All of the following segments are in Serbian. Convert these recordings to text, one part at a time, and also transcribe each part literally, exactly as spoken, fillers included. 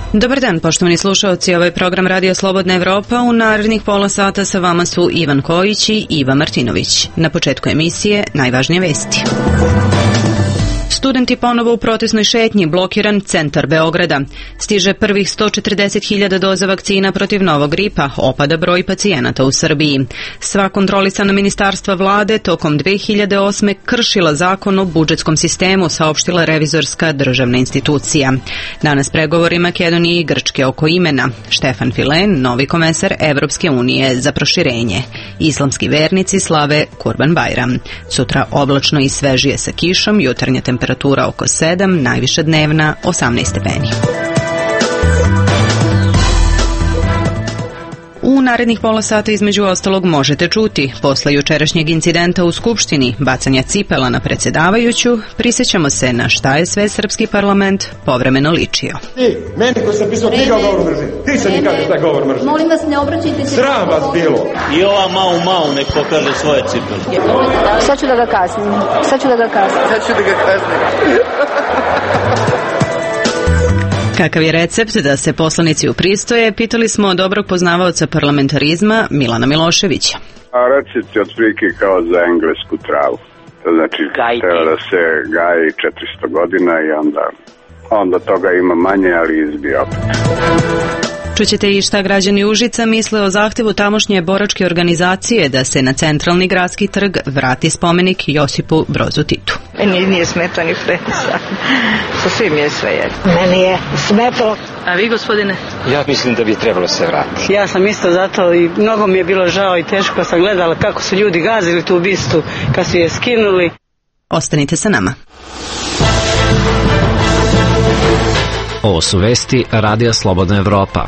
Dobar dan, poštovani slušalci, ovaj program Radio Slobodna Evropa. U narednih pola sata sa vama su Ivan Kojić i Iva Martinović. Na početku emisije najvažnije vesti. Studenti ponovo u protestnoj šetnji, blokiran centar Beograda. Stiže prvih sto četrdeset hiljada doza vakcina protiv novog gripa, opada broj pacijenata u Srbiji. Sva kontrolisana ministarstva vlade tokom dve hiljade osme kršila zakon o budžetskom sistemu, saopštila revizorska državna institucija. Danas pregovori Makedonije i Grčke oko imena. Štefan Filen, novi komesar Evropske unije za proširenje. Islamski vernici slave Kurban Bajram. Sutra oblačno i svežije sa kišom, jutarnja temperatura Temperatura oko sedam, najviša dnevna osamnaest stepeni. U narednih pola sata između ostalog možete čuti, posle jučerašnjeg incidenta u Skupštini, bacanja cipela na predsjedavajuću, prisjećamo se na šta je sve srpski parlament povremeno ličio. Ti, meni ko sam pisao knjiga o govoru mržnje, ti se mi kažeš da je govor mržnje. Molim vas, ne obraćajte se. Sram vas bilo. I ova mau mau nek pokaže svoje cipele. Sad ću da ga kaznim. Sad ću da ga kaznim. Sad ću da ga kaznim. Kakav je recept da se poslanici upristoje, pitali smo dobrog poznavaoca parlamentarizma Milana Miloševića. A recept je otprilike kao za englesku travu. To znači treba da se gaji četiristo godina i onda, onda toga ima manje, ali izbije opet. Čućete i šta građani Užica misle o zahtevu tamošnje boračke organizacije da se na centralni gradski trg vrati spomenik Josipu Brozu Titu. Meni nije smetao ni Frensa. Sa svim je sve jedno. Meni je smetalo. A vi, gospodine? Ja mislim da bi trebalo se vratiti. Ja sam isto zato i mnogo mi je bilo žao i teško sam gledala kako su ljudi gazili tu bistu kad su je skinuli. Ostanite sa nama. Ovo su vesti Radija Slobodna Evropa.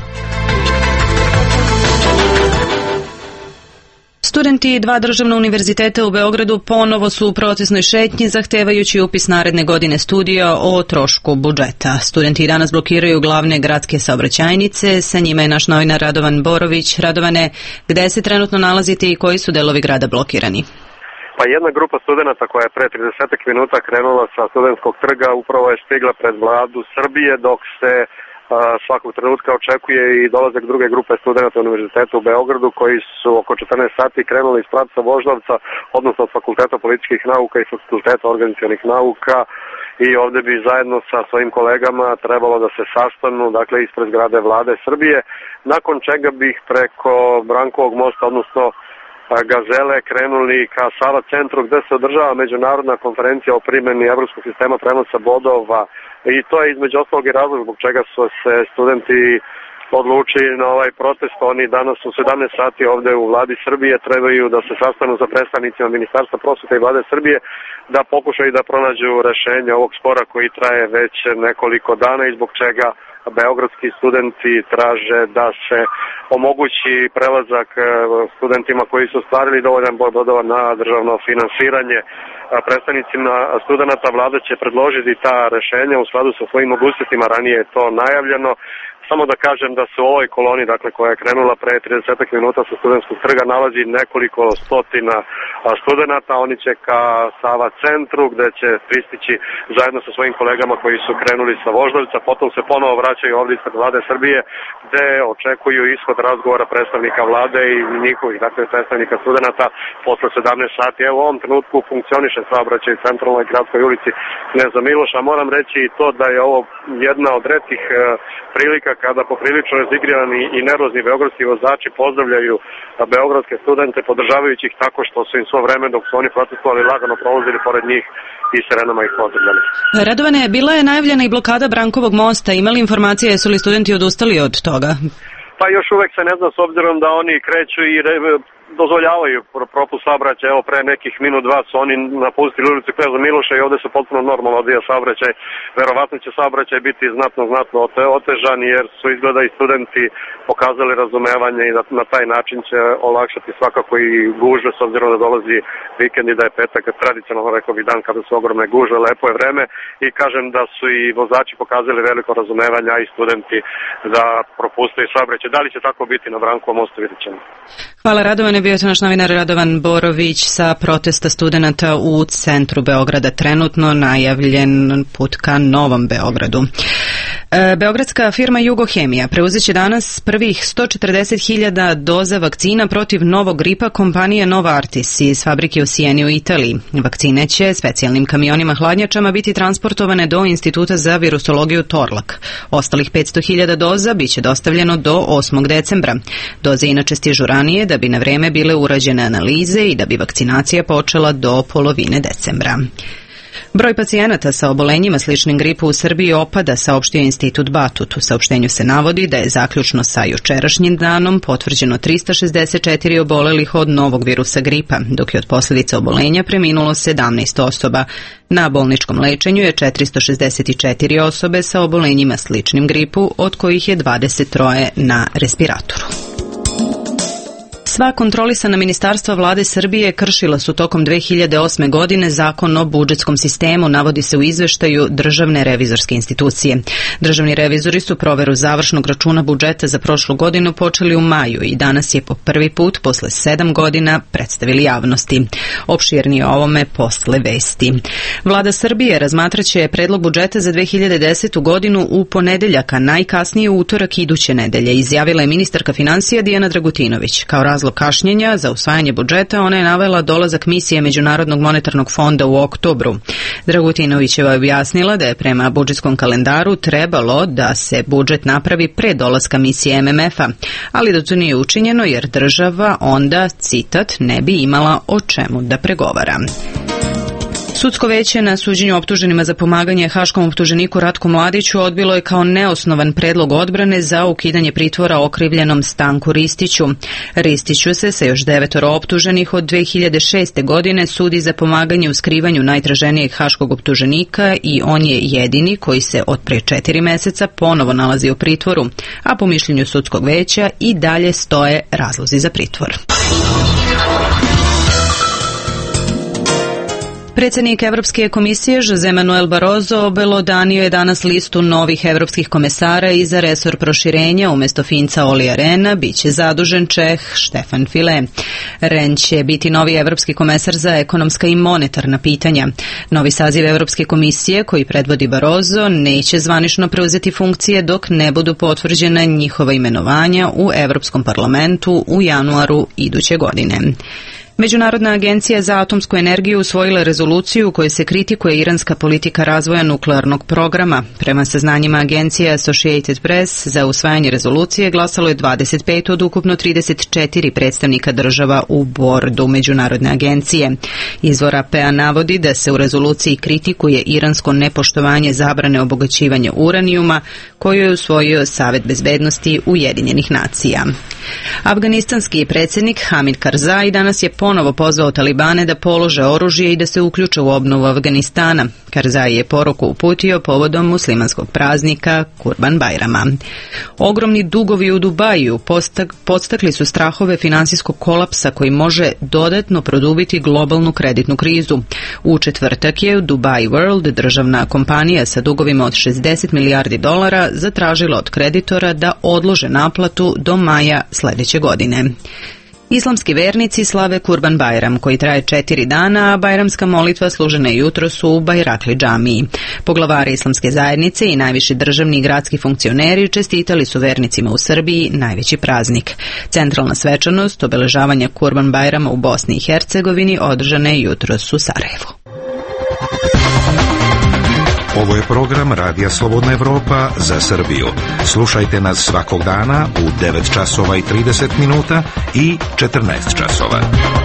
Studenti dva državna univerziteta u Beogradu ponovo su u protestnoj šetnji zahtevajući upis naredne godine studija o trošku budžeta. Studenti danas blokiraju glavne gradske saobraćajnice, sa njima je naš novinar Radovan Borović. Radovane, gde se trenutno nalazite i koji su delovi grada blokirani? Pa jedna grupa studenata koja je pre trideset minuta krenula sa Studentskog trga upravo je stigla pred vladu Srbije, dok se a, svakog trenutka očekuje i dolazak druge grupe studenata Univerziteta u Beogradu koji su oko četrnaest sati krenuli iz pravca Voždovca, odnosno od Fakulteta političkih nauka i Fakulteta organizacionih nauka, i ovde bi zajedno sa svojim kolegama trebalo da se sastanu, dakle ispred zgrade vlade Srbije, nakon čega bih preko Brankovog mosta, odnosno Gazele, krenuli ka Sava centru gde se održava međunarodna konferencija o primjeni evropskog sistema prenosa bodova, i to je između ostalog i razlog zbog čega su se studenti odlučili na ovaj protest. Oni danas u sedamnaest sati ovde u vladi Srbije trebaju da se sastanu sa predstavnicima Ministarstva prosvete i vlade Srbije da pokušaju da pronađu rešenje ovog spora koji traje već nekoliko dana i zbog čega beogradski studenti traže da se omogući prelazak studentima koji su ostvarili dovoljan broj bodova na državno finansiranje. Predstavnicima studenata vlada će predložiti ta rešenja u skladu sa svojim mogućnostima, ranije je to najavljeno. Samo da kažem da se u ovoj koloni, dakle, koja je krenula pre trideset minuta sa Studentskog trga, nalazi nekoliko stotina studenata. Oni će ka Sava centru, gde će pristići zajedno sa svojim kolegama koji su krenuli sa Voždovca, potom se ponovo vraćaju ovdje ispred vlade Srbije, gde očekuju ishod razgovora predstavnika vlade i njihovih, dakle, predstavnika studenata posle sedamnaest sati. Evo, u ovom trenutku funkcioniše saobraćaj u centralnoj gradskoj ulici Kneza Miloša. Moram reći i to da je ovo jedna od retkih prilika kada poprilično razigrirani i nervozni beogradski vozači pozdravljaju beogradske studente, podržavajući ih tako što su im svo vreme dok su oni protestovali lagano prolazili pored njih i sirenama ih pozdravljali. Radovane, bila je najavljena i blokada Brankovog mosta. Imali informacije, jesu li studenti odustali od toga? Pa još uvek se ne zna, s obzirom da oni kreću i re, dozvoljavaju propust saobraćaja. Evo, pre nekih minut dva su oni napustili ulicu Kneza Miloša i ovde se potpuno normalno odvija saobraćaj. Verovatno će saobraćaj biti znatno, znatno otežan, jer su izgleda i studenti pokazali razumevanje i da na taj način će olakšati svakako i gužve, s obzirom da dolazi vikend i da je petak, tradicionalno rekao bih dan kada su ogromne gužve, lepo je vreme, i kažem da su i vozači pokazali veliko razumevanje, a i studenti da propustaju saobraćaj. Da li će tako biti na Brankovom mostu, vidjet ćemo. Hvala, Radovane. Bio je to naš novinar Radovan Borović sa protesta studenata u centru Beograda, trenutno najavljen put ka Novom Beogradu. Beogradska firma Jugohemija preuzeće danas prvih sto četrdeset hiljada doza vakcina protiv novog gripa kompanije Novartis iz fabrike u Sijeni u Italiji. Vakcine će specijalnim kamionima hladnjačama biti transportovane do Instituta za virusologiju Torlak. Ostalih petsto hiljada doza biće dostavljeno do osmog decembra. Doze inače stižu ranije da bi na vreme bile urađene analize i da bi vakcinacija počela do polovine decembra. Broj pacijenata sa obolenjima sličnim gripu u Srbiji opada, saopštio Institut Batut. U saopštenju se navodi da je zaključno sa jučerašnjim danom potvrđeno trista šezdeset četiri obolelih od novog virusa gripa, dok je od posljedica obolenja preminulo sedamnaest osoba. Na bolničkom lečenju je četiristo šezdeset četiri osobe sa obolenjima sličnim gripu, od kojih je dvadeset tri na respiratoru. Sva kontrolisana ministarstva vlade Srbije kršila su tokom dve hiljade osme. godine zakon o budžetskom sistemu, navodi se u izveštaju Državne revizorske institucije. Državni revizori su proveru završnog računa budžeta za prošlu godinu počeli u maju i danas je po prvi put posle sedam godina predstavili javnosti. Opširnije o ovome posle vesti. Vlada Srbije razmatraće predlog budžeta za dve hiljade desetu. godinu u ponedeljak, a najkasnije u utorak iduće nedelje, izjavila je ministarka finansija Dijana Dragutinović. Kao razlog kašnjenja za usvajanje budžeta ona je navela dolazak misije Međunarodnog monetarnog fonda u oktobru. Dragutinovićeva je objasnila da je prema budžetskom kalendaru trebalo da se budžet napravi pre dolaska misije M M F-a, ali da to nije učinjeno jer država onda, citat, ne bi imala o čemu da pregovara. Sudsko veće na suđenju optuženima za pomaganje haškom optuženiku Ratku Mladiću odbilo je kao neosnovan predlog odbrane za ukidanje pritvora okrivljenom Stanku Ristiću. Ristiću se sa još devetoro optuženih od dve hiljade šeste. godine sudi za pomaganje u skrivanju najtraženijeg haškog optuženika i on je jedini koji se od pre četiri meseca ponovo nalazi u pritvoru, a po mišljenju sudskog veća i dalje stoje razlozi za pritvor. Predsjednik Evropske komisije José Manuel Barroso obelodanio je danas listu novih evropskih komesara i za resor proširenja umjesto Finca Olija Rehna biće zadužen Čeh Štefan File. Rehn će biti novi evropski komesar za ekonomska i monetarna pitanja. Novi saziv Evropske komisije koji predvodi Barroso neće zvanično preuzeti funkcije dok ne budu potvrđena njihova imenovanja u Evropskom parlamentu u januaru iduće godine. Međunarodna agencija za atomsku energiju usvojila rezoluciju u kojoj se kritikuje iranska politika razvoja nuklearnog programa. Prema saznanjima agencije Associated Press za usvajanje rezolucije glasalo je dvadeset pet od ukupno trideset četiri predstavnika država u bordu Međunarodne agencije. Izvor A P-a navodi da se u rezoluciji kritikuje iransko nepoštovanje zabrane obogaćivanja uranijuma koju je usvojio Savet bezbednosti Ujedinjenih nacija. Afganistanski predsjednik Hamid Karzai danas je ponovo pozvao Talibane da polože oružje i da se uključe u obnovu Afganistana. Karzai je poruku uputio povodom muslimanskog praznika Kurban Bajrama. Ogromni dugovi u Dubaju podstakli su strahove finansijskog kolapsa koji može dodatno produbiti globalnu kreditnu krizu. U četvrtak je Dubai World, državna kompanija sa dugovima od šezdeset milijardi dolara, zatražila od kreditora da odlože naplatu do maja sljedeće godine. Islamski vernici slave Kurban Bajram, koji traje četiri dana, a bajramska molitva služena je jutros u Bajrakli džamiji. Poglavari islamske zajednice i najviši državni i gradski funkcioneri čestitali su vernicima u Srbiji najveći praznik. Centralna svečanost obeležavanja Kurban Bajrama u Bosni i Hercegovini održana je jutros u Sarajevu. Ovo je program Radija Slobodna Evropa za Srbiju. Slušajte nas svakog dana u devet časova i trideset minuta i četrnaest časova.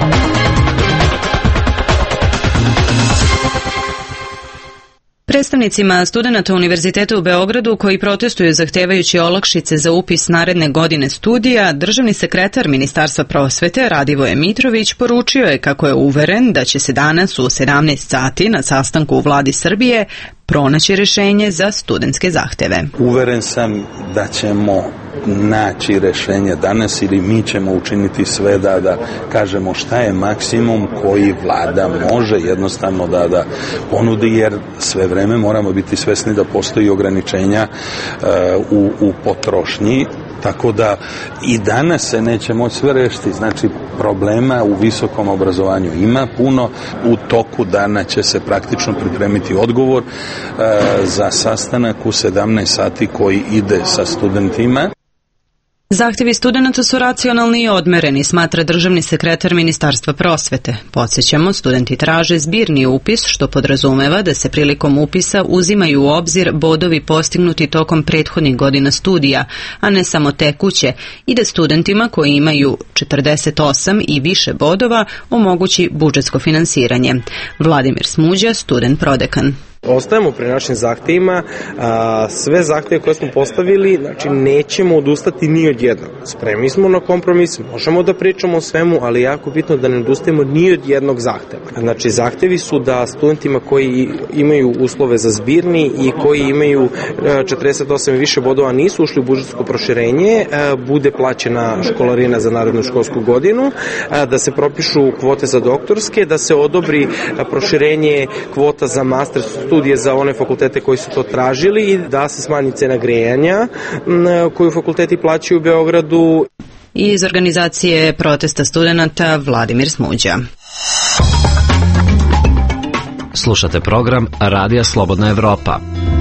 Predstavnicima studenata Univerziteta u Beogradu koji protestuju zahtevajući olakšice za upis naredne godine studija, državni sekretar Ministarstva prosvete Radivoje Mitrović poručio je kako je uveren da će se danas u sedamnaest sati na sastanku u Vladi Srbije pronaći rješenje za studentske zahteve. Uveren sam da ćemo naći rešenje danas ili mi ćemo učiniti sve da, da kažemo šta je maksimum koji vlada može jednostavno da, da ponudi, jer sve vreme moramo biti svesni da postoji ograničenja uh, u, u potrošnji. Tako da i danas se neće moći sve rešiti. Znači, problema u visokom obrazovanju ima puno. U toku dana će se praktično pripremiti odgovor e, za sastanak u sedamnaest sati koji ide sa studentima. Zahtjevi studenata su racionalni i odmereni, smatra državni sekretar Ministarstva prosvete. Podsjećamo, studenti traže zbirni upis, što podrazumeva da se prilikom upisa uzimaju u obzir bodovi postignuti tokom prethodnih godina studija, a ne samo tekuće, i da studentima koji imaju četrdeset osam i više bodova omogući budžetsko finansiranje. Vladimir Smuđa, student prodekan. Ostajemo pri našim zahtevima, a, sve zahteve koje smo postavili, znači nećemo odustati ni od jednog. Spremni smo na kompromis, možemo da pričamo o svemu, ali jako bitno da ne odustajemo ni od jednog zahteva. Znači zahtevi su da studentima koji imaju uslove za zbirni i koji imaju četrdeset osam i više bodova nisu ušli u budžetsko proširenje, a, bude plaćena školarina za narednu školsku godinu, a, da se propišu kvote za doktorske, da se odobri proširenje kvota za master studije za one fakultete koji su to tražili i da se smanji cena grejanja koju fakulteti plaćaju u Beogradu. Iz organizacije protesta studenata Vladimir Smuđa. Slušate program Radija Slobodna Evropa.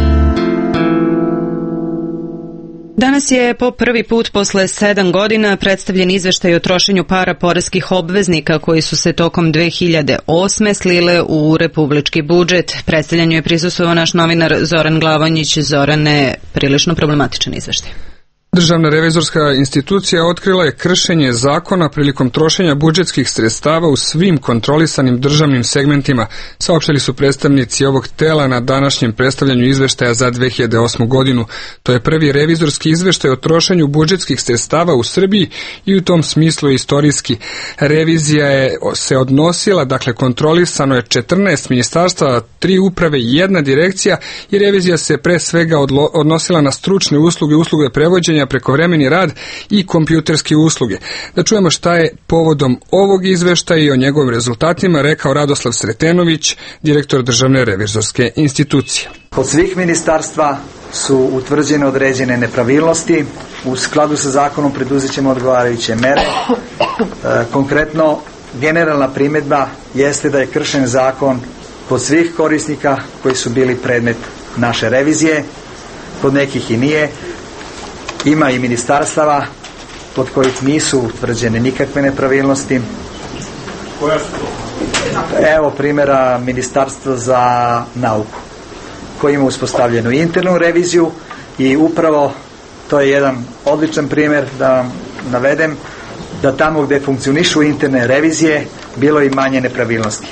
Danas je po prvi put posle sedam godina predstavljen izveštaj o trošenju para poreskih obveznika koji su se tokom dve hiljade osme slile u republički budžet. Predstavljanju je prisustvovao naš novinar Zoran Glavonjić. Zorane, prilično problematičan izveštaj. Državna revizorska institucija otkrila je kršenje zakona prilikom trošenja budžetskih sredstava u svim kontrolisanim državnim segmentima, saopštili su predstavnici ovog tela na današnjem predstavljanju izveštaja za dve hiljade osmu godinu. To je prvi revizorski izveštaj o trošenju budžetskih sredstava u Srbiji i u tom smislu je istorijski. Revizija je se odnosila, dakle kontrolisano je četrnaest ministarstva, tri uprave i jedna direkcija i revizija se pre svega odlo, odnosila na stručne usluge, usluge prevođenja, prekovremeni rad i kompjuterske usluge. Da čujemo šta je povodom ovog izveštaja i o njegovim rezultatima rekao Radoslav Sretenović, direktor Državne revizorske institucije. Kod svih ministarstva su utvrđene određene nepravilnosti. U skladu sa zakonom preduzet ćemo odgovarajuće mere. E, konkretno, generalna primedba jeste da je kršen zakon kod svih korisnika koji su bili predmet naše revizije, kod nekih i nije. Ima i ministarstava kod kojih nisu utvrđene nikakve nepravilnosti. Koja su to? Evo primjera Ministarstva za nauku, koji ima uspostavljenu internu reviziju i upravo to je jedan odličan primjer da vam navedem da tamo gde funkcionišu interne revizije bilo i manje nepravilnosti.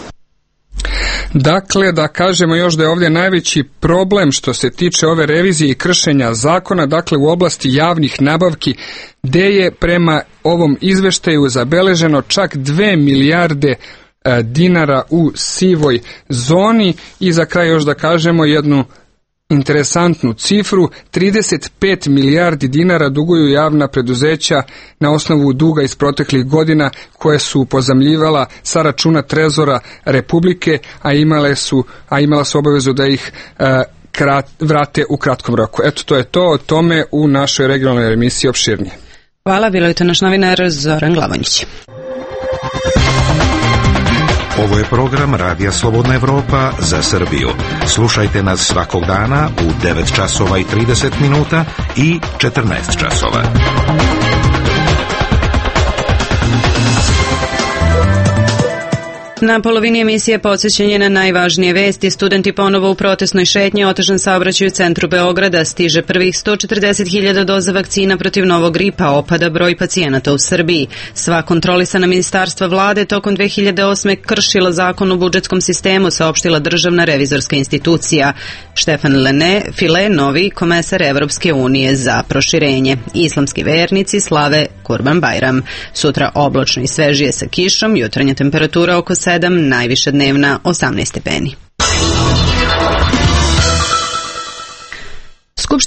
Dakle, da kažemo još da je ovdje najveći problem što se tiče ove revizije i kršenja zakona, dakle u oblasti javnih nabavki, gde je prema ovom izveštaju zabeleženo čak dve milijarde e, dinara u sivoj zoni i za kraj još da kažemo jednu interesantnu cifru, trideset pet milijardi dinara duguju javna preduzeća na osnovu duga iz proteklih godina koje su pozajmljivala sa računa Trezora Republike, a imale su, a imala su obavezu da ih e, krat, vrate u kratkom roku. Eto, to je to, o tome u našoj regionalnoj emisiji opširnije. Hvala, bilo je to naš novinar Zoran Glavonjić. Ovo je program Radija Slobodna Evropa za Srbiju. Slušajte nas svakog dana u devet časova i trideset minuta i četrnaest časova. Na polovini emisije podsjećanje na najvažnije vesti. Studenti ponovo u protestnoj šetnji, otežan saobraćaj u centru Beograda, stiže prvih sto četrdeset hiljada doza vakcina protiv novog gripa, opada broj pacijenata u Srbiji. Sva kontrolisana ministarstva vlade tokom dve hiljade osme kršila zakon o budžetskom sistemu, saopštila Državna revizorska institucija. Štefan Lene, File, novi komesar Evropske unije za proširenje. Islamski vernici slave Kurban Bajram. Sutra oblačno i svežije sa kišom, jutarnja temperatura oko sedam, najviša dnevna osamnaest stepeni. Skupština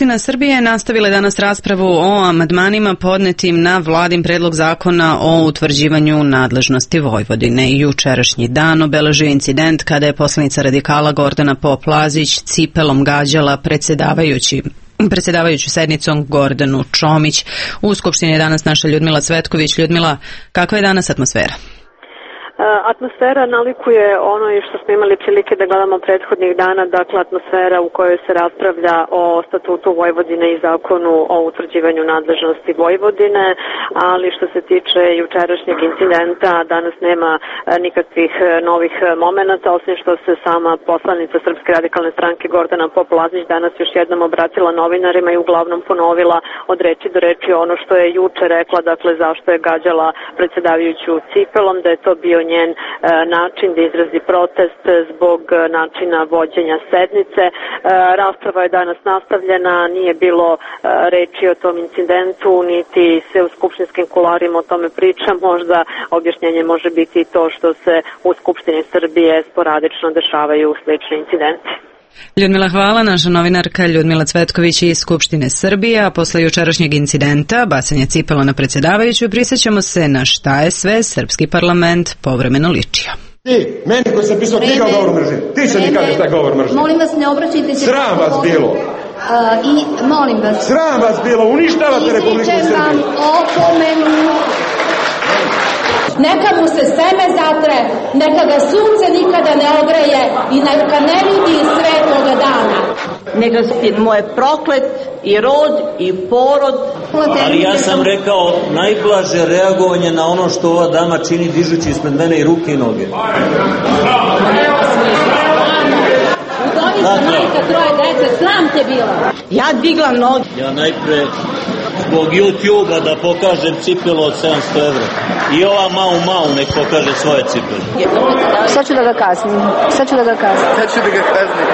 Skupština Srbije nastavila danas raspravu o amandmanima podnetim na vladin predlog zakona o utvrđivanju nadležnosti Vojvodine. Jučerašnji dan obeležio incident kada je poslanica radikala Gordana Pop-Lazić cipelom gađala predsjedavajući predsjedavajuću sednicom Gordanu Čomić. U Skupštini je danas naša Ljudmila Cvetković. Ljudmila, kakva je danas atmosfera? Atmosfera nalikuje ono i što smo imali prilike da gledamo prethodnih dana, dakle atmosfera u kojoj se raspravlja o statutu Vojvodine i zakonu o utvrđivanju nadležnosti Vojvodine, ali što se tiče jučerašnjeg incidenta, danas nema nikakvih novih momenata, osim što se sama poslanica Srpske radikalne stranke Gordana Pop-Lazić danas još jednom obratila novinarima i uglavnom ponovila od reči do reči ono što je juče rekla, dakle zašto je gađala predsjedavajuću cipelom, da je to bio njen e, način da izrazi protest zbog načina vođenja sednice. E, rasprava je danas nastavljena, nije bilo e, reči o tom incidentu, niti se u skupštinskim kularima o tome priča. Možda objašnjenje može biti i to što se u Skupštini Srbije sporadično dešavaju slični incidenti. Ljudmila, hvala. Naša novinarka Ljudmila Cvetković iz Skupštine Srbije, a posle jučerašnjeg incidenta, bacanja cipela na predsjedavajuću, prisjećamo se na šta je sve srpski parlament povremeno ličio. Ti, meni koji sam pisao knjiga o govoru mržnje, ti se mi kaže šta je govor mržnje. Molim vas, ne obraćajte se... Sram vas bilo. Uh, I molim vas... Sram vas bilo, uništavate Republiku Srbiju. Izričem vam opomenu... Neka mu se seme zatre, neka ga sunce nikada ne ogreje i neka ne vidi svetoga dana. Neka mu je proklet i rod i porod. Ali ja sam rekao najblaže reagovanje na ono što ova dama čini dižući ispred mene i ruke i noge. Udovica, majka, troje dece, sram te bila. Ja digla noge. Ja najpre zbog YouTube-a da pokažem cipelu od sedamsto evra. I ova mau mau nek pokaže svoje cipele. Sad ću da ga kaznim. Sad ću da ga kaznim. Sad ću da ga kaznim.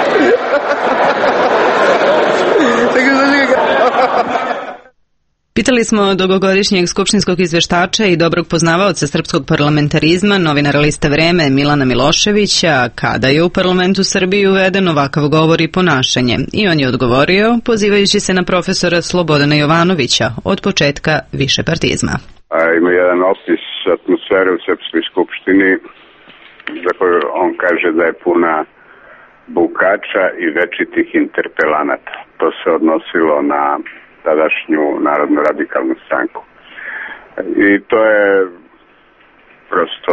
Pitali smo dugogodišnjeg skupštinskog izveštača i dobrog poznavaoca srpskog parlamentarizma, novinara liste Vreme Milana Miloševića, kada je u parlamentu Srbije uveden ovakav govor i ponašanje. I on je odgovorio, pozivajući se na profesora Slobodana Jovanovića, od početka višepartizma. Ima jedan opis atmosfere u Srpskoj skupštini, za koju on kaže da je puna bukača i večitih interpelanata. To se odnosilo na tadašnju Narodnu radikalnu stranku. I to je prosto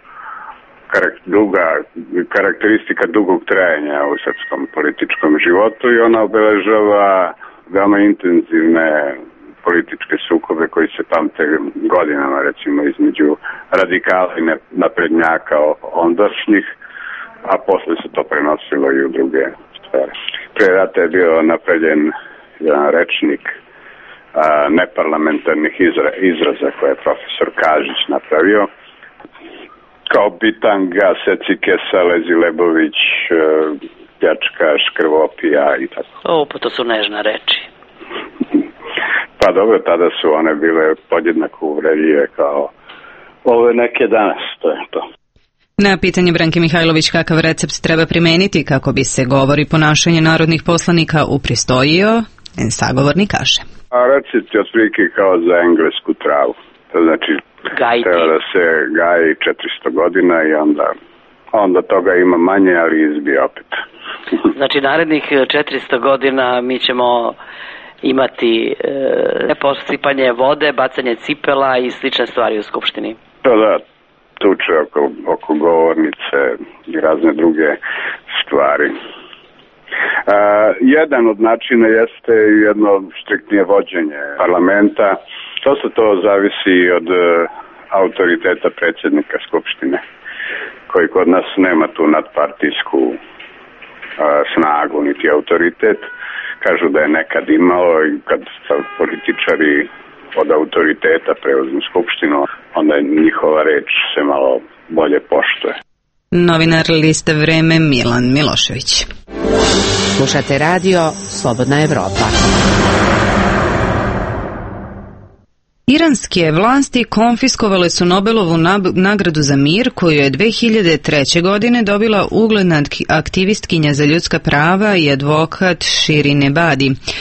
duga, karakteristika dugog trajanja u srpskom političkom životu i ona obeležava veoma intenzivne političke sukobe koji se pamte godinama, recimo između radikala i naprednjaka ondašnjih, a posle se to prenosilo i u druge stvari. Pre rata je bio napravljen jedan rečnik a, neparlamentarnih izra, izraza koje je profesor Kažić napravio, kao bitanga, secikesa, Lezi Lebović, pljačka, škrvopija i tako. O, pa to su nežne reči. Pa dobro, tada su one bile podjednako uvredljive kao ove neke danas, to je to. Na pitanje Branke Mihajlović kakav recept treba primeniti kako bi se govor i ponašanje narodnih poslanika upristojio, sagovornik kaže. A recept je otprilike kao za englesku travu. To znači Gajiti. Treba da se gaji četiristo godina i onda, onda toga ima manje, ali izbije opet. Znači narednih četiristo godina mi ćemo imati e, posipanje vode, bacanje cipela i slične stvari u Skupštini. To da, tuče oko, oko govornice i razne druge stvari. Uh, jedan od načina jeste jedno striktnije vođenje parlamenta. To se to zavisi od uh, autoriteta predsjednika Skupštine, koji kod nas nema tu nadpartijsku uh, snagu niti autoritet. Kažu da je nekad imalo i kad političari od autoriteta preuzmu Skupštinu, onda njihova reč se malo bolje poštuje. Novinar liste Vreme Milan Milošević. Slušate radio Slobodna Evropa. Iranske vlasti konfiskovale su Nobelovu nagradu za mir koju je dve hiljade treće. godine dobila ugledna aktivistkinja za ljudska prava i advokat Shirin Ebadi.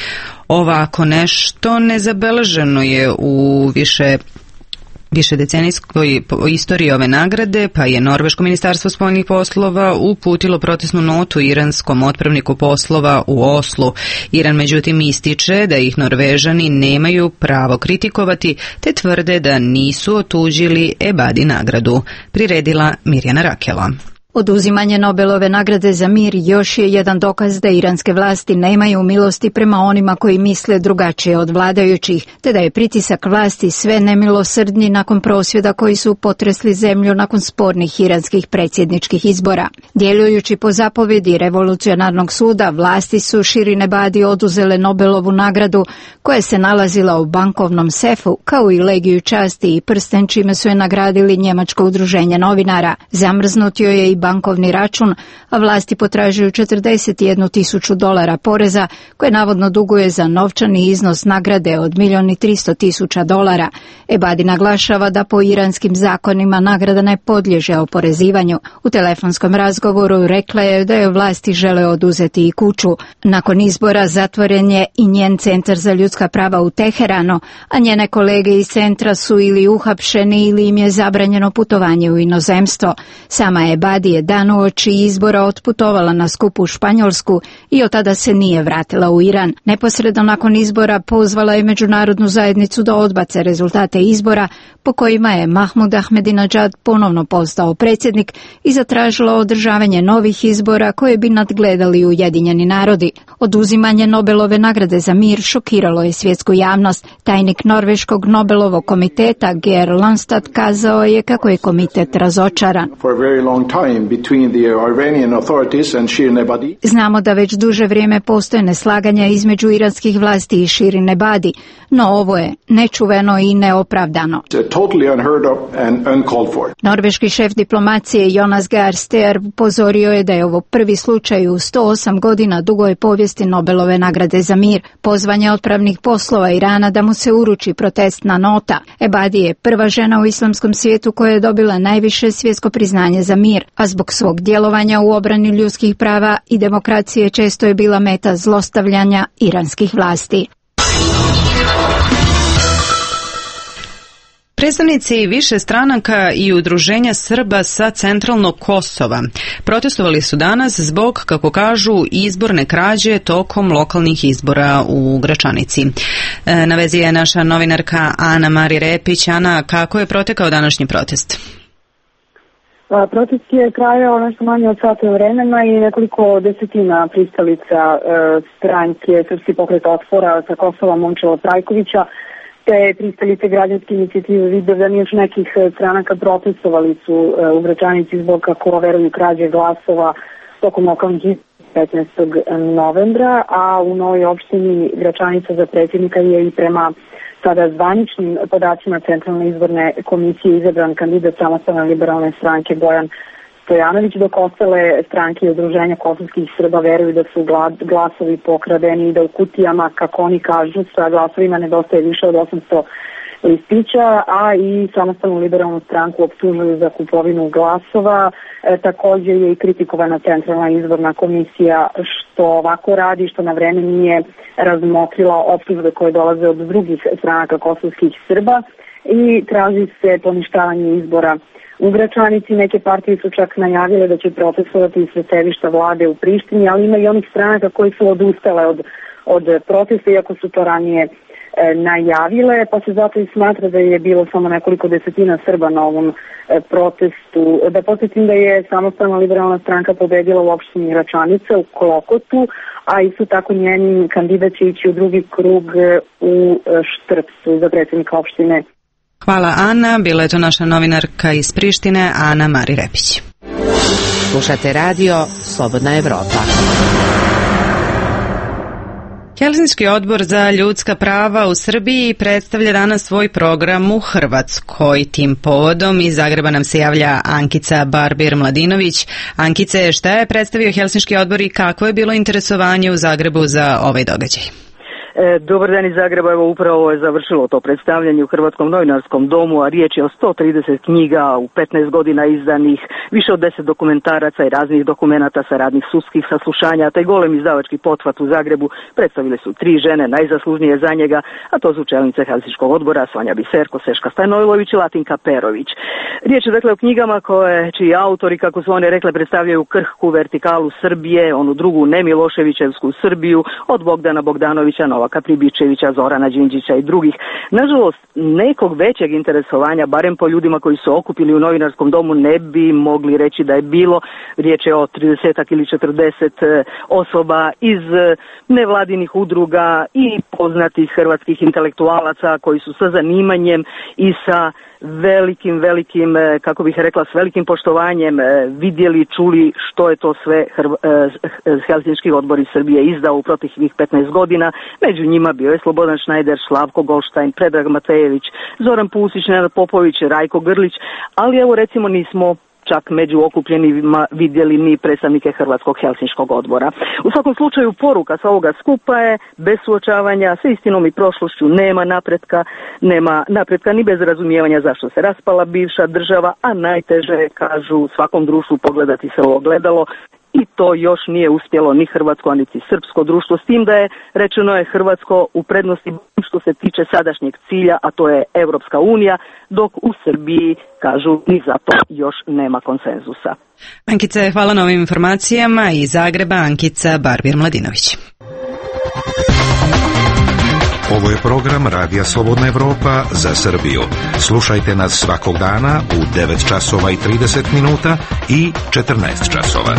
Ovako nešto nezabeleženo je u više višedecenijskoj istoriji ove nagrade, pa je Norveško ministarstvo spoljnih poslova uputilo protestnu notu iranskom otpravniku poslova u Oslu. Iran međutim ističe da ih Norvežani nemaju pravo kritikovati, te tvrde da nisu otuđili Ebadi nagradu. Priredila Mirjana Rakela. Oduzimanje Nobelove nagrade za mir još je jedan dokaz da iranske vlasti nemaju milosti prema onima koji misle drugačije od vladajućih, te da je pritisak vlasti sve nemilosrdnji nakon prosvjeda koji su potresli zemlju nakon spornih iranskih predsjedničkih izbora. Djelujući po zapovjedi revolucionarnog suda, vlasti su Shirin Ebadi oduzele Nobelovu nagradu koja se nalazila u bankovnom sefu, kao i legiju časti i prsten, čime su je nagradili Njemačko udruženje novinara. Zamrznut joj je i bankovni račun, a vlasti potražuju četrdeset jednu tisuću dolara poreza koje navodno duguje za novčani iznos nagrade od milijun i tristo tisuća dolara. Ebadi naglašava da po iranskim zakonima nagrada ne podliježe oporezivanju. U telefonskom razgovoru rekla je da joj vlasti žele oduzeti i kuću. Nakon izbora zatvoren je i njen centar za ljudska prava u Teheranu, a njene kolege iz centra su ili uhapšeni ili im je zabranjeno putovanje u inozemstvo. Sama Ebadi je dan uoči izbora otputovala na skup u Španjolsku i od tada se nije vratila u Iran. Neposredno nakon izbora pozvala je međunarodnu zajednicu da odbace rezultate izbora po kojima je Mahmud Ahmadinejad ponovno postao predsjednik i zatražila održavanje novih izbora koje bi nadgledali Ujedinjeni narodi. Oduzimanje Nobelove nagrade za mir šokiralo je svjetsku javnost. Tajnik Norveškog Nobelovog komiteta Geir Landstad kazao je kako je komitet razočaran. Znamo da već duže vrijeme postoje neslaganja između iranskih vlasti i Shirin Ebadi, no ovo je nečuveno i neopravdano. Norveški šef diplomacije Jonas Gahr Støre upozorio je da je ovo prvi slučaj u sto osam godina dugoj povijesti Nobelove nagrade za mir. Pozvanje otpravnih poslova Irana da mu se uruči protestna nota. Ebadi je prva žena u islamskom svijetu koja je dobila najviše svjetsko priznanje za mir, a zbog svog djelovanja u obrani ljudskih prava i demokracije često je bila meta zlostavljanja iranskih vlasti. Predstavnici više stranaka i udruženja Srba sa centralnog Kosova protestovali su danas zbog, kako kažu, izborne krađe tokom lokalnih izbora u Gračanici. E, na vezi je naša novinarka Ana Mari Repić. Ana, kako je protekao današnji protest? Protest je trajao nešto manje od sata vremena i nekoliko desetina pristalica e, stranke Srpski pokret otpora sa Kosova Momčila Trajkovića te pristalice građanske inicijative Vidovdan i još nekih stranaka protestovali su e, u Gračanici zbog, kako veruju, krađe glasova tokom lokalnih izbora petnaestog novembra, a u novoj opštini Gračanica za predsjednika je i prema sada zvaničnim podacima Centralne izborne komisije izabran kandidat Samostalne liberalne stranke Bojan Stojanović, dok ostale stranke i udruženja kosovskih Srba veruju da su glasovi pokradeni i da u kutijama, kako oni kažu, sa glasovima nedostaje više od osamsto listića, a i Samostalnu liberalnu stranku optužuju za kupovinu glasova. E, također je i kritikovana Centralna izborna komisija što ovako radi, što na vreme nije razmotrila optužbe koje dolaze od drugih stranaka kosovskih Srba i traži se poništavanje izbora u Gračanici. Neke partije su čak najavile da će protestovati ispred sedišta vlade u Prištini, ali ima i onih stranaka koji su odustale od, od protesta, iako su to ranije e, najavile, pa se zato i smatra da je bilo samo nekoliko desetina Srba na ovom e, protestu. Da podsjetim da je Samostalna liberalna stranka pobedila u opštini Gračanica u Klokotu, a isto tako njen kandidat će ići u drugi krug u Štrpcu za predsjednika opštine. Hvala, Ana. Bila je to naša novinarka iz Prištine, Ana Mari Repić. Slušate radio Slobodna Evropa. Helsinški odbor za ljudska prava u Srbiji predstavlja danas svoj program u Hrvatskoj. Tim povodom iz Zagreba nam se javlja Ankica Barbir-Mladinović. Ankice, šta je predstavio Helsinški odbor i kako je bilo interesovanje u Zagrebu za ovaj događaj? E, dobar dan iz Zagreba, evo upravo je završilo to predstavljanje u Hrvatskom novinarskom domu, a riječ je o sto trideset knjiga u petnaest godina izdanih, više od deset dokumentaraca i raznih dokumenata sa radnih sudskih saslušanja, taj golem izdavački pothvat u Zagrebu predstavile su tri žene najzaslužnije za njega, a to su čelnice Helsinškog odbora Sonja Biserko, Seška Stajnojlović i Latinka Perović. Riječ je dakle o knjigama koje, čiji autori, kako su one rekle, predstavljaju krhku vertikalu Srbije, onu drugu nemiloševićevsku Srbiju, od Bogdana Bogdanovića, Novaka Pribičevića, Zorana Đinđića i drugih. Nažalost, nekog većeg interesovanja, barem po ljudima koji su okupili u novinarskom domu, ne bi mogli reći da je bilo. Riječ je o trideset ili četrdeset osoba iz nevladinih udruga i poznatih hrvatskih intelektualaca koji su sa zanimanjem i sa velikim, velikim, kako bih rekla, s velikim poštovanjem vidjeli, čuli što je to sve Helsinški odbor iz Srbije izdao u proteklih petnaest godina. Među njima bio je Slobodan Šnajder, Slavko Golštajn, Predrag Matejević, Zoran Pusić, Nenad Popović, Rajko Grlić, ali evo recimo nismo čak među okupljenima vidjeli ni predstavnike Hrvatskog Helsinškog odbora. U svakom slučaju poruka sa ovoga skupa je bez suočavanja sa istinom i prošlošću nema napretka, nema napretka ni bez razumijevanja zašto se raspala bivša država, a najteže je, kažu, svakom društvu pogledati se u ogledalo. I to još nije uspjelo ni hrvatsko, niti srpsko društvo, s tim da je, rečeno je, Hrvatsko u prednosti što se tiče sadašnjeg cilja, a to je Evropska unija, dok u Srbiji, kažu, ni zato još nema konsenzusa. Ankice, hvala na ovim informacijama. Iz Zagreba, Ankica Barbir Mladinović. Ovo je program Radija Slobodna Evropa za Srbiju. Slušajte nas svakog dana u devet časova i trideset minuta i četrnaest časova.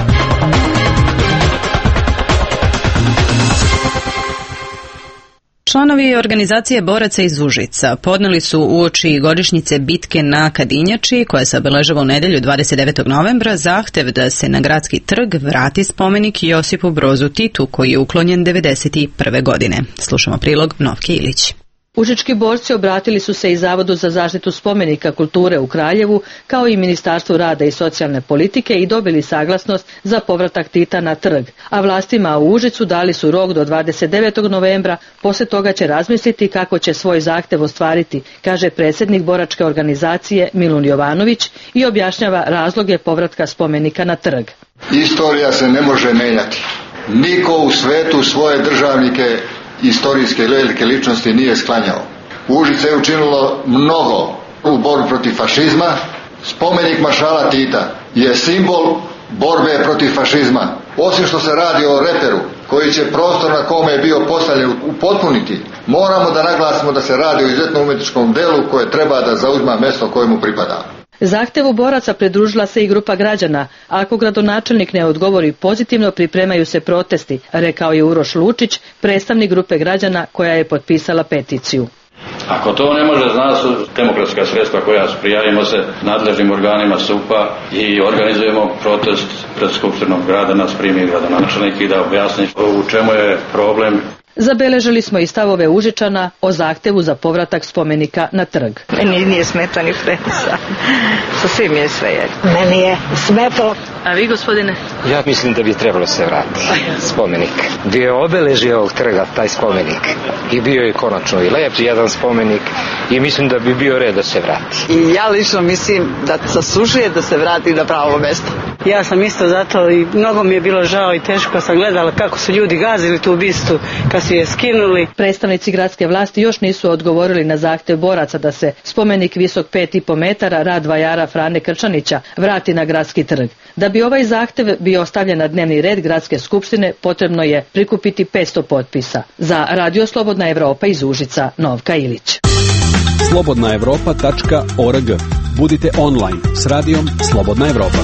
Članovi organizacije boraca iz Užica podneli su uoči godišnjice bitke na Kadinjači, koja se obeležava u nedjelju dvadeset devetog novembra, zahtev da se na gradski trg vrati spomenik Josipu Brozu Titu, koji je uklonjen devedeset prve godine. Slušamo prilog Novke Ilić. Užički borci obratili su se i Zavodu za zaštitu spomenika kulture u Kraljevu, kao i Ministarstvu rada i socijalne politike, i dobili saglasnost za povratak Tita na trg, a vlastima u Užicu dali su rok do dvadeset devetog novembra, poslije toga će razmisliti kako će svoj zahtev ostvariti, kaže predsjednik boračke organizacije Milun Jovanović i objašnjava razloge povratka spomenika na trg. Istorija se ne može menjati. Niko u svetu svoje državnike istorijske velike ličnosti nije sklanjao. Užice je učinilo mnogo u borbi protiv fašizma. Spomenik maršala Tita je simbol borbe protiv fašizma. Osim što se radi o reperu koji će prostor na kome je bio postavljen upotpuniti, moramo da naglasimo da se radi o izuzetno umjetničkom delu koje treba da zauzma mjesto koje mu pripada. Zahtevu boraca pridružila se i grupa građana. Ako gradonačelnik ne odgovori pozitivno, pripremaju se protesti, rekao je Uroš Lučić, predstavnik grupe građana koja je potpisala peticiju. Ako to ne može, zna su demokratska sredstva koja prijavimo se nadležnim organima S U P-a i organizujemo protest pred Skupštinom grada, nas primi gradonačelnik i da objasni u čemu je problem. Zabeležili smo i stavove Užičana o zahtevu za povratak spomenika na trg. Meni nije smetao ni presa. Sasvim je sve jedno. Meni je smetalo. A vi, gospodine? Ja mislim da bi trebalo se vratiti spomenik. Bio je obeležio ovog trga taj spomenik i bio je konačno i lep jedan spomenik i mislim da bi bio red da se vrati. I ja lično mislim da zaslužuje da se vrati na pravo mjesto. Ja sam isto zato i mnogo mi je bilo žao i teško sam gledala kako su ljudi gazili tu bistu kad su je skinuli. Predstavnici gradske vlasti još nisu odgovorili na zahtjev boraca da se spomenik visok pet i po metara rad vajara Frane Krčanića vrati na gradski trg. Da bi ovaj zahtjev bio stavljen na dnevni red gradske skupštine, potrebno je prikupiti petsto potpisa. Za Radio Slobodna Evropa iz Užica, Novka Ilić. slobodna evropa tačka org. Budite online s radijom Slobodna Evropa.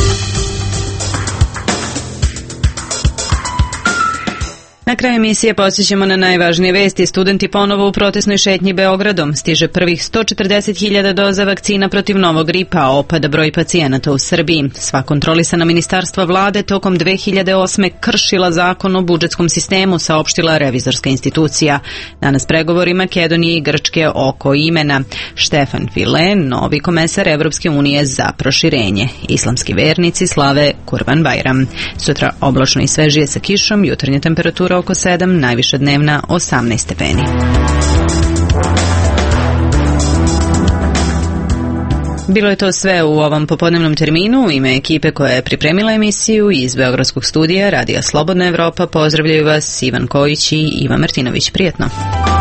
Na kraju emisije posjećamo na najvažnije vesti. Studenti ponovo u protestnoj šetnji Beogradom. Stiže prvih sto četrdeset hiljada doza vakcina protiv novog gripa, a opada broj pacijenata u Srbiji. Sva kontrolisana ministarstva vlade tokom dve hiljade osme kršila zakon o budžetskom sistemu, saopštila revizorska institucija. Danas pregovori Makedonije i Grčke oko imena. Štefan File, novi komesar Evropske unije za proširenje. Islamski vernici slave Kurban Bajram. Sutra oblačno i svežije sa kišom, jutarnja temperatura oko sedam, najviša dnevna osamnaest stepeni. Bilo je to sve u ovom popodnevnom terminu. U ime ekipe koja je pripremila emisiju iz Beogradskog studija Radija Slobodna Evropa pozdravljaju vas Ivan Kojić i Ivan Martinović. Prijetno.